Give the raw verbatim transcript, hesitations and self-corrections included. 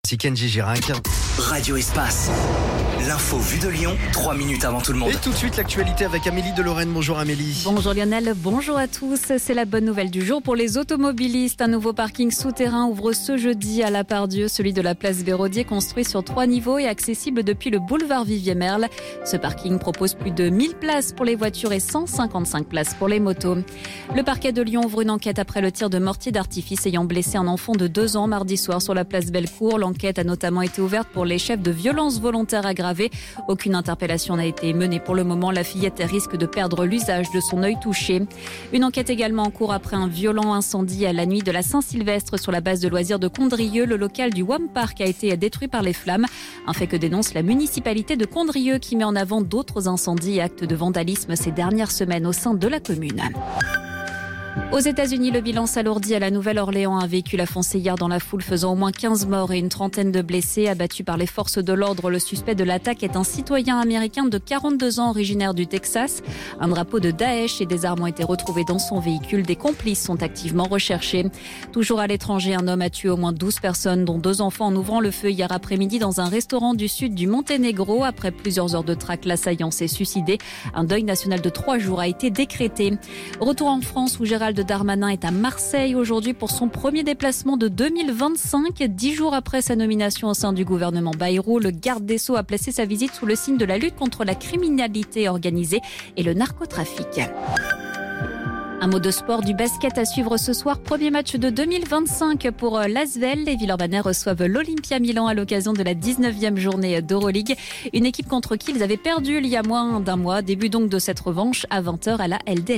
C'est Kenji Girac. Radio Espace. L'info vue de Lyon, trois minutes avant tout le monde. Et tout de suite l'actualité avec Amélie de Lorraine. Bonjour Amélie. Bonjour Lionel, bonjour à tous. C'est la bonne nouvelle du jour pour les automobilistes. Un nouveau parking souterrain ouvre ce jeudi à La Part-Dieu, celui de la place Vérodier, construit sur trois niveaux et accessible depuis le boulevard Vivier-Merle. Ce parking propose plus de mille places pour les voitures et cent cinquante-cinq places pour les motos. Le parquet de Lyon ouvre une enquête après le tir de mortier d'artifice ayant blessé un enfant de deux ans mardi soir sur la place Bellecour. L'enquête a notamment été ouverte pour les chefs de violences volontaires aggravées. Aucune interpellation n'a été menée pour le moment. La fillette risque de perdre l'usage de son œil touché. Une enquête également en cours après un violent incendie à la nuit de la Saint-Sylvestre sur la base de loisirs de Condrieu. Le local du Wam Park a été détruit par les flammes. Un fait que dénonce la municipalité de Condrieu qui met en avant d'autres incendies et actes de vandalisme ces dernières semaines au sein de la commune. Aux États-Unis, le bilan s'alourdit à la Nouvelle-Orléans. Un véhicule a foncé hier dans la foule, faisant au moins quinze morts et une trentaine de blessés. Abattu par les forces de l'ordre, le suspect de l'attaque est un citoyen américain de quarante-deux ans, originaire du Texas. Un drapeau de Daesh et des armes ont été retrouvés dans son véhicule. Des complices sont activement recherchés. Toujours à l'étranger, un homme a tué au moins douze personnes, dont deux enfants, en ouvrant le feu hier après-midi dans un restaurant du sud du Monténégro. Après plusieurs heures de traque, l'assaillant s'est suicidé. Un deuil national de trois jours a été décrété. Retour en France où Gérald Darmanin est à Marseille aujourd'hui pour son premier déplacement de deux mille vingt-cinq. Dix jours après sa nomination au sein du gouvernement Bayrou, le garde des Sceaux a placé sa visite sous le signe de la lutte contre la criminalité organisée et le narcotrafic. Un mot de sport, du basket à suivre ce soir. Premier match de deux mille vingt-cinq pour l'Asvel. Les Villeurbanais reçoivent l'Olympia Milan à l'occasion de la dix-neuvième journée d'Euroleague. Une équipe contre qui ils avaient perdu il y a moins d'un mois. Début donc de cette revanche à vingt heures à la L D L.